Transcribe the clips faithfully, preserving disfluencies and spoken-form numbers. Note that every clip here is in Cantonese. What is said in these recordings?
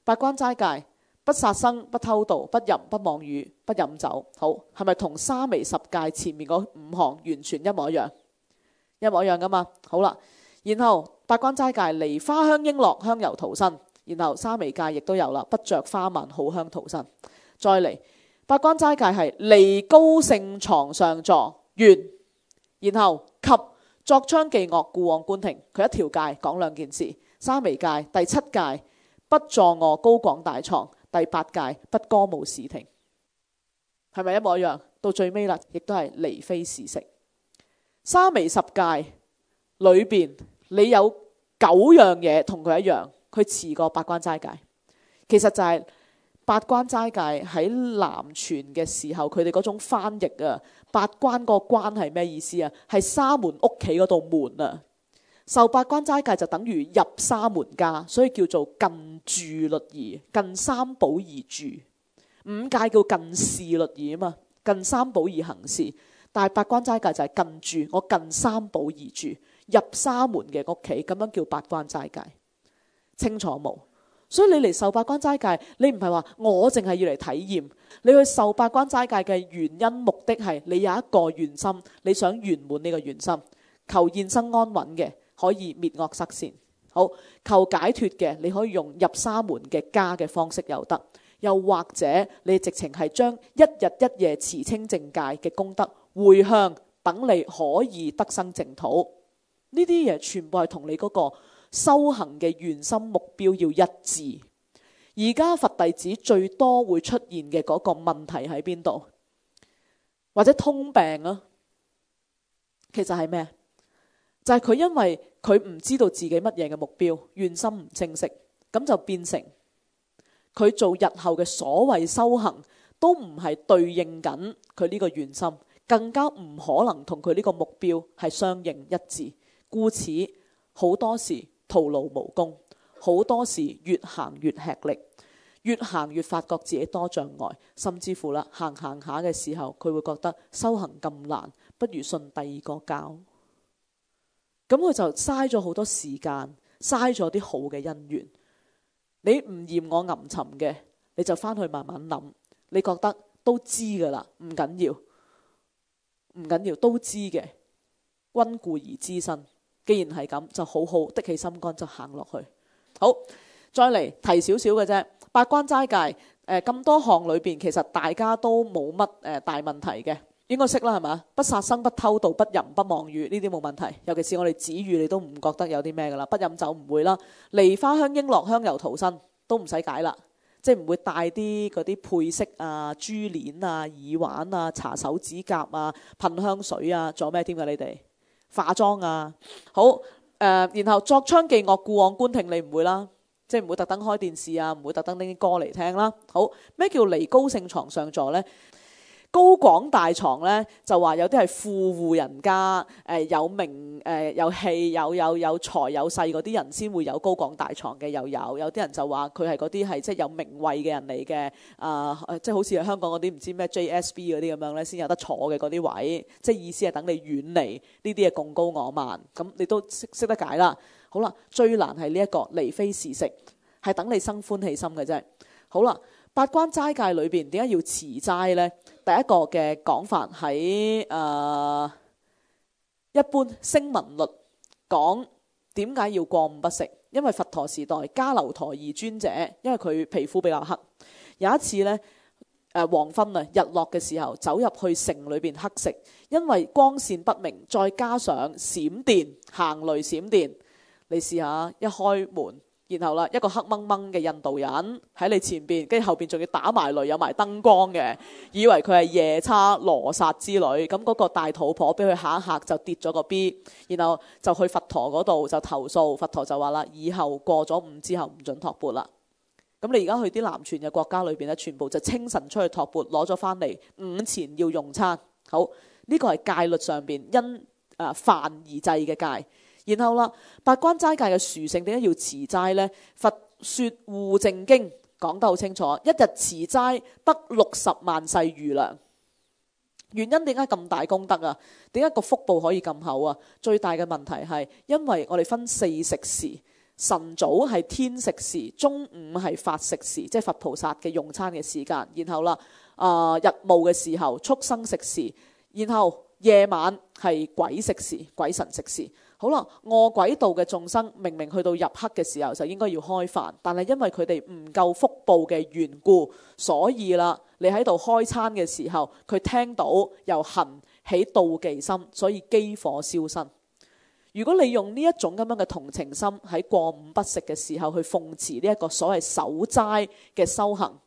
八關齋戒，不殺生、不偷盜、不淫、不妄語、不飲酒。好，係咪同沙彌十戒前面嗰五項完全一模一樣？一模一樣噶嘛？好啦，然後八關齋戒離花香瓔珞香油塗身，然後沙彌戒亦都有啦，不着花蔓好香塗身。再嚟八關齋戒係離高盛床上座完，然後及作娼伎樂故往官庭，佢一條戒講兩件事。沙彌戒第七戒不坐臥高廣大床，第八戒不歌舞視聽，係咪一模一樣？到最尾啦，亦都係離非時食。沙彌十戒裏邊，你有九樣嘢同佢一樣，佢遲過八關齋戒。其實就係八關齋戒喺南傳嘅時候，佢哋嗰種翻譯啊，八關個關係咩意思啊？係沙門屋企嗰度門啊。受八關齋戒就等於入沙門家，所以叫做近住律儀，近三寶而住。五戒叫近事律儀啊嘛，近三寶而行事。但係八關齋戒就係近住，我近三寶而住，入沙門嘅屋企，咁樣叫八關齋戒。清楚冇？所以你嚟受八關齋戒，你唔係話我淨係要嚟體驗，你去受八關齋戒嘅原因目的係你有一個願心，你想圓滿呢個願心，求現生安穩嘅，可以滅惡塞善。好，求解脫嘅，你可以用入沙門嘅家嘅方式又得，又或者你直情係將一日一夜持清淨戒嘅功德回向，等你可以得生淨土。呢啲嘢全部係同你嗰個修行嘅原心目標要一致。而家佛弟子最多會出現嘅嗰個問題喺邊度？或者通病啊？其實係咩？就係佢因為佢唔知道自己乜嘢嘅目標，願心唔清晰，咁就變成佢做日後嘅所謂修行都唔係對應緊佢呢個願心，更加唔可能同佢呢個目標係相應一致。故此好多時徒勞無功，好多時越行越吃力，越行越發覺自己多障礙，甚至乎啦行行下嘅時候，佢會覺得修行咁難，不如信第二個教。咁佢就嘥咗好多時間，嘥咗啲好嘅因緣。你唔嫌我吟沉嘅，你就翻去慢慢諗，你覺得都知噶啦，唔緊要，唔緊要，都知嘅，溫故而知新。既然係咁，就好好的起心肝就行落去。好，再嚟提少少嘅啫。八關齋戒誒咁多項裏邊，其實大家都冇乜誒大問題嘅，應該識啦係嘛？不殺生、不偷盜、不淫、不妄語，呢啲冇問題。尤其是我哋止語，你都唔覺得有啲咩噶啦。不飲酒唔會啦，離花香瓔珞香油塗身都唔使解啦，即係唔會帶啲嗰啲配飾啊、珠鏈啊、耳環啊、搽手指甲啊、噴香水啊，仲有咩添㗎？你哋？化妝啊，好誒、呃，然後作娼伎樂故往官庭，你唔會啦，即係唔會特登開電視啊，唔會特登拎啲歌嚟聽啦。好，咩叫離高盛床上座呢？高廣大床呢，就話有啲係富戶人家，誒、呃、有名誒、呃、有氣有有有財有勢嗰啲人先會有高廣大床嘅，又有有啲人就話佢係嗰啲係即係有名位嘅人嚟嘅，啊、呃、即係好似係香港嗰啲唔知咩 J S B 嗰啲咁樣咧，先有得坐嘅嗰啲位，即係意思係等你遠離呢啲嘅貢高我慢，咁你都識識得解啦。好啦，最難係呢一個離非時食，係等你生歡喜心嘅啫。好啦。八關齋戒裏邊點解要持齋呢？第一個嘅講法喺誒、呃、一般聲聞律講點解要過午不食？因為佛陀時代迦樓陀夷尊者，因為佢皮膚比較黑，有一次呢，誒、呃、黃昏啊日落嘅時候走入去城裏邊乞食，因為光線不明，再加上閃電行雷閃電，你試下一開門。然後啦，一個黑掹掹嘅印度人喺你前邊，跟住後邊仲要打埋雷，有埋燈光嘅，以為佢係夜叉羅剎之類。咁嗰個大肚婆俾佢嚇一嚇，就跌咗個 B， 然後就去佛陀嗰度就投訴，佛陀就話啦：以後過咗午之後唔准托缽啦。咁你而家去啲南傳嘅國家裏邊咧，全部就清晨出去托缽，攞咗翻嚟午前要用餐。好，呢、這個係戒律上邊因誒犯而制嘅戒。然後啦，八關齋戒嘅殊勝點解要持齋呢？佛說護淨經講得好清楚，一日持齋得六十萬世餘糧。原因點解咁大功德啊？點解個福報可以咁厚啊？最大嘅問題係因為我哋分四食時， 晨早係天食時，中午係法食時，即係佛菩薩嘅用餐嘅時間。然後啦，啊、呃、日暮嘅時候，畜生食時。然後夜晚係鬼食時，鬼神食時。好啦，餓鬼道嘅眾生明明去到入黑嘅時候就應該要開飯，但係因為佢哋唔夠福報嘅緣故，所以啦，你喺度開餐嘅時候，佢聽到又恨起妒忌心，所以飢火燒身。如果你用呢一種咁樣嘅同情心喺過午不食嘅時候去奉持呢一個所謂守齋嘅修行，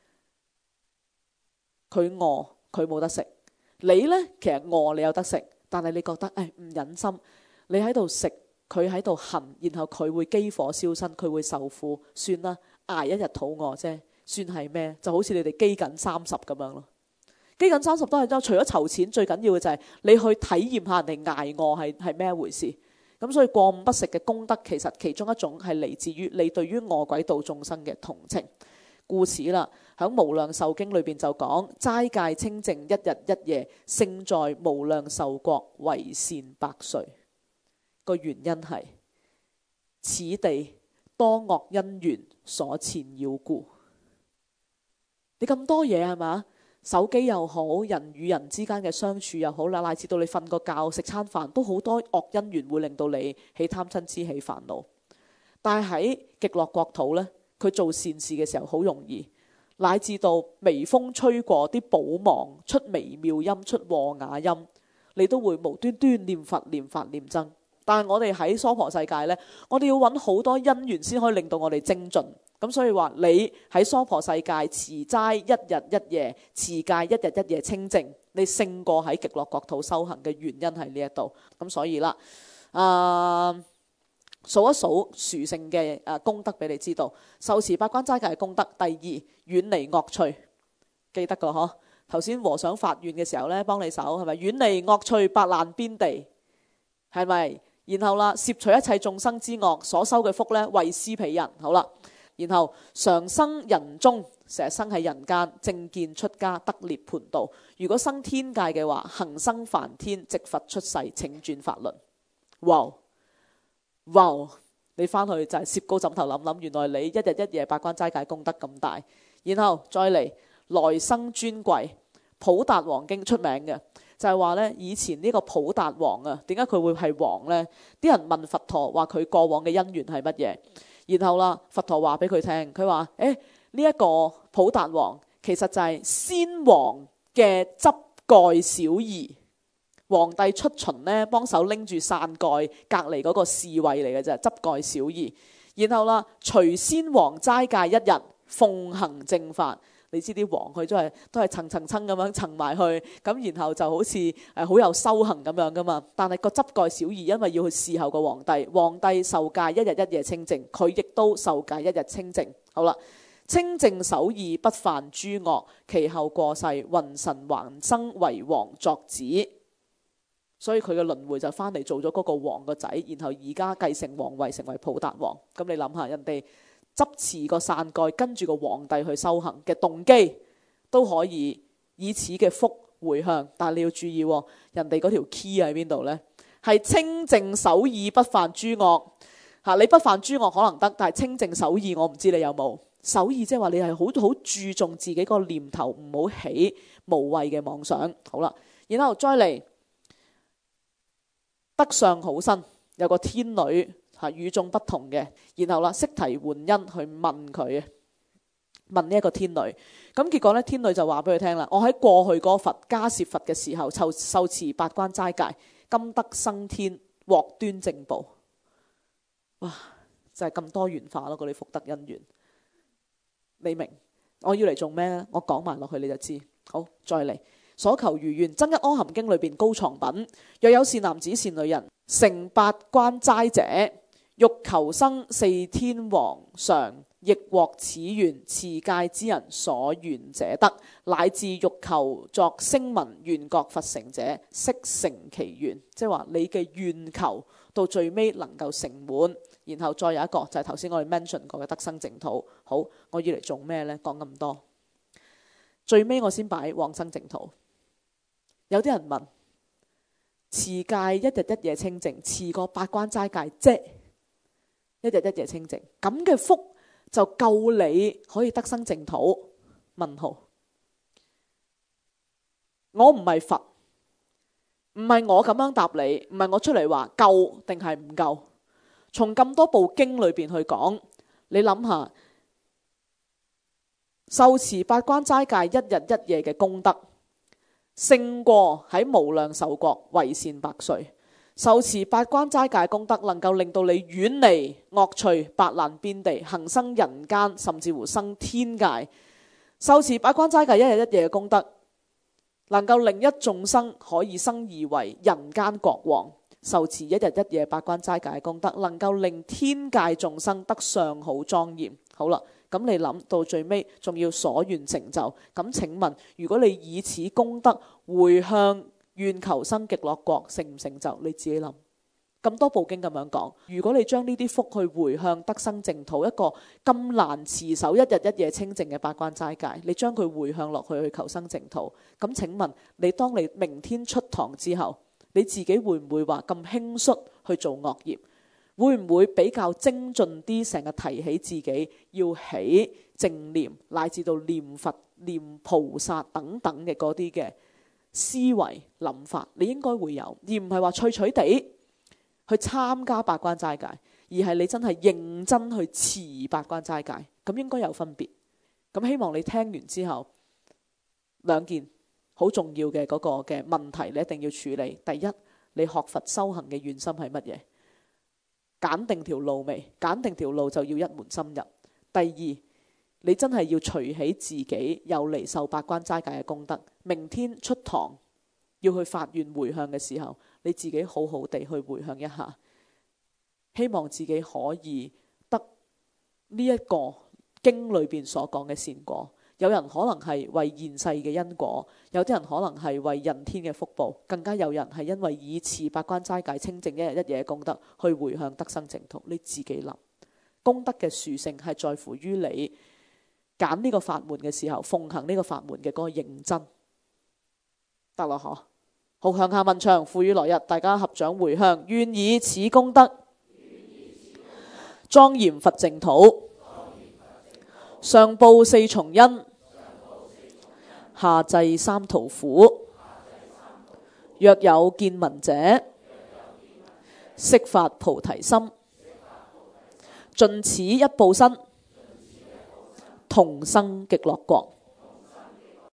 佢餓佢冇得食，你呢，其實餓你有得食，但係你覺得誒唔忍心。你喺度食，佢喺度恨，然後佢會飢火燒身，佢會受苦，算啦，捱一日肚餓啫，算係咩？就好似你哋飢饉三十咁樣咯。飢饉三十都係都，除咗籌錢，最緊要嘅就係你去體驗下人哋捱餓係係咩回事。咁所以過午不食嘅功德，其實其中一種係嚟自於你對於餓鬼道眾生嘅同情。故此啦，喺無量壽經裏邊就講齋戒清淨一日一夜，勝在無量壽國為善百歲。個原因係此地多惡因緣所纏繞故。你咁多嘢係嘛？手機又好，人與人之間嘅相處又好啦，乃至到你瞓個覺食餐飯都好多惡因緣會令到你起貪嗔痴起煩惱。但係喺極樂國土呢，佢做善事嘅時候好容易，乃至到微風吹過啲寶芒出微妙音出和雅音，你都會無端端念佛念法念僧。但係我哋喺娑婆世界呢，我哋要揾好多因緣先可以令到我哋精進。咁所以話你喺娑婆世界持齋一日一夜，持戒一日一夜清淨，你勝過喺極樂國土修行嘅原因係呢一度。咁所以啦，啊、呃、數一數殊勝嘅誒功德俾你知道。受持八關齋戒嘅功德，第二遠離惡趣，記得個嗬。頭先和尚發願嘅時候呢，幫你手係咪？遠離惡趣，八難邊地，係咪？然後啦，攝取一切眾生之惡，所修嘅福呢，為施彼人。好啦，然後常生人中，成日生喺人間，正見出家得涅槃道。如果生天界嘅話，恒生梵天，直佛出世，請轉法輪。哇哇！你翻去就係攝高枕頭諗諗，原來你一日一夜八關齋戒功德咁大。然後再嚟來生尊貴，普達王經出名嘅。就係話呢，以前呢個普達王啊，點解佢會係王呢？啲人問佛陀話佢過往嘅因緣係乜嘢？然後啦，佛陀話俾佢聽，佢話：誒呢一個普達王其實就係先王嘅執蓋小兒，皇帝出巡呢，幫手拎住傘蓋，隔離嗰個侍衛嚟嘅啫，執蓋小兒。然後啦，隨先王齋戒一日，奉行正法。你知啲王佢都係都係層層層咁樣層埋去，咁然後就好似誒好有修行咁樣噶嘛。但係個執蓋小兒因為要去侍候個皇帝，皇帝受戒一日一夜清淨，佢亦都受戒一日清淨。好啦，清淨守義不犯諸惡，其後過世，雲神還生為王作子，所以佢嘅輪迴就翻嚟做咗嗰個王個仔，然後而家繼承皇位成為普達王。咁你諗下人哋執持個傘蓋跟住個皇帝去修行嘅動機都可以以此嘅福回向，但係你要注意，人哋嗰條 key 喺邊度呢？係清淨守義不犯諸惡吓，你不犯諸惡可能得，但係清淨守義我唔知你有冇。守義即係話你係好好注重自己個念頭，唔好起無謂嘅妄想。好啦，然後再嚟得相好身，有個天女。係與眾不同嘅，然後啦，悉提換因去問佢，問呢一個天女。咁結果咧，天女就話俾佢聽啦：我喺過去嗰個佛迦葉佛嘅時候，受受持八關齋戒，今得生天，獲端正報。哇！就係、是、咁多元化咯，嗰啲福德因緣。你明？我要嚟做咩咧？我講埋落去你就知。好，再嚟。所求如願，增一阿含經裏邊高藏品。若有善男子善女人，成八關齋者，欲求生四天王常，亦獲此願。持戒之人所願者得，乃至欲求作聲聞願覺佛成者，悉成其願。即係話你嘅願求到最尾能夠成滿。然後再有一個就係頭先我哋 mention 過嘅得生淨土。好，我要嚟做咩呢？講咁多，最尾我先擺往生淨土。有啲人問，持戒一日一夜清淨，持個八關齋戒啫， 一日一夜清淨，咁嘅福就夠你可以得生淨土。問號。我唔係佛，唔係我咁樣答你，唔係我出嚟話夠定係唔夠。從咁多部經裏邊去講，你諗下，受持八關齋戒一日一夜嘅功德，勝過喺無量壽國為善百歲。受持八關齋戒功德，能夠令到你遠離惡趣、八難邊地，恒生人間，甚至乎生天界。受持八關齋戒一日一夜嘅功德，能夠令一眾生可以生而為人間國王。受持一日一夜八關齋戒嘅功德，能夠令天界眾生得上好莊嚴。好啦，咁你諗到最尾仲要所願成就，咁請問，如果你以此功德回向願求生極樂國，成唔成就？你自己諗。咁多部經咁樣講，如果你將呢啲福去回向得生淨土，一個咁難持守一日一夜清淨嘅八關齋戒，你將佢回向落去去求生淨土，咁請問你當你明天出堂之後，你自己會唔會話咁輕率去做惡業？會唔會比較精進啲，成日提起自己要起正念，乃至到念佛、念菩薩等等嘅嗰啲嘅思維諗法？你應該會有，而唔係話脆脆地去參加八關齋戒，而係你真係認真去持八關齋戒，咁應該有分別。咁希望你聽完之後，兩件好重要嘅嗰個嘅問題你一定要處理。第一，你學佛修行嘅願心係乜嘢？揀定條路未？揀定條路就要一門深入。第二，你真係要隨起自己有嚟受八關齋戒嘅功德，明天出堂要去發願回向嘅時候，你自己好好地去回向一下，希望自己可以得呢一個經裏邊所講嘅善果。有人可能係為現世嘅因果，有啲人可能係為人天嘅福報，更加有人係因為以持八關齋戒清淨一日一夜嘅功德去回向得生淨土。你自己諗，功德嘅殊勝係在乎於你揀呢個法門嘅時候，奉行呢個法門嘅嗰個認真得咯。嗬，好，向下問長，賦予來日，大家合掌回向，願以此功德莊嚴佛淨土，上報四重恩，下濟三途苦。若有見聞者，悉發菩提心，盡此一報身，同生極樂國。